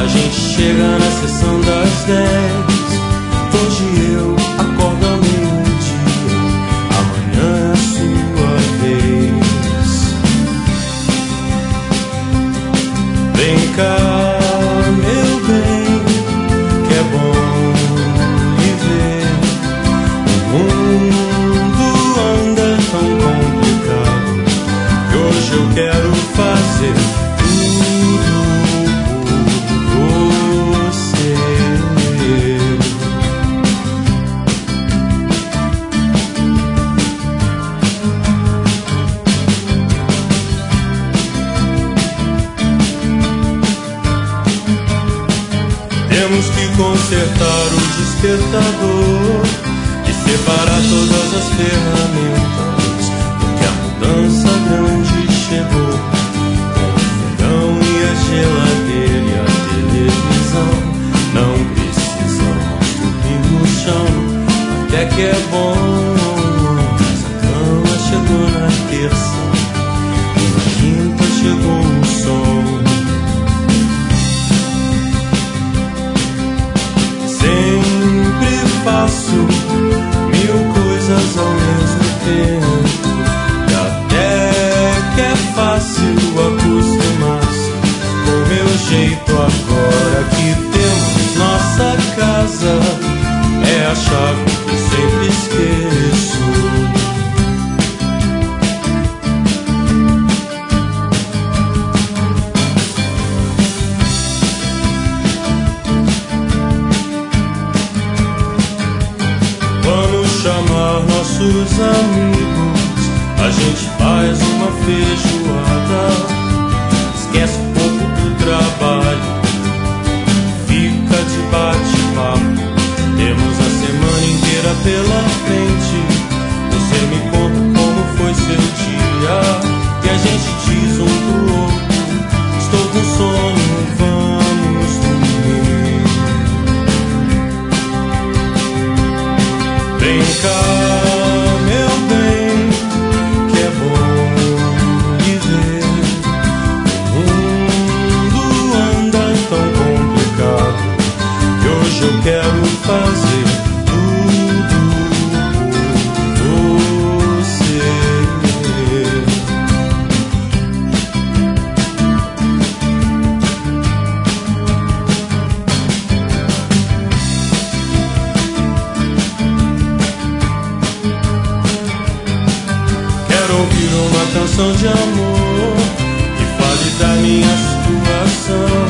A gente chega na sessão das 10. Hoje eu acordo ao meio-dia, amanhã é a sua vez. Vem cá, meu bem, que é bom lhe ver. O mundo anda tão complicado que hoje eu quero fazer temos que consertar o despertador e separar todas as ferramentas, porque a mudança grande chegou. Com o fogão e a geladeira e a televisão, não precisamos dormir no chão, até que é bom. Mas a cama chegou na terça e na quinta chegou o som. Sempre faço mil coisas ao mesmo tempo, e até que é fácil acostumar-se com meu jeito. Agora que temos nossa casa, é a chave que sempre esqueço. Chamar nossos amigos, a gente faz uma feijoada, esquece um pouco do trabalho, fica de bate-papo. Temos a semana inteira pela frente. Você me conta como foi seu dia, e a gente diz um pro outro: estou com sono, vamos dormir. Vem cá, meu bem, que é bom lhe ver. O mundo anda tão complicado que hoje eu quero fazer tudo por você. Ouvir uma canção de amor que fale da minha situação.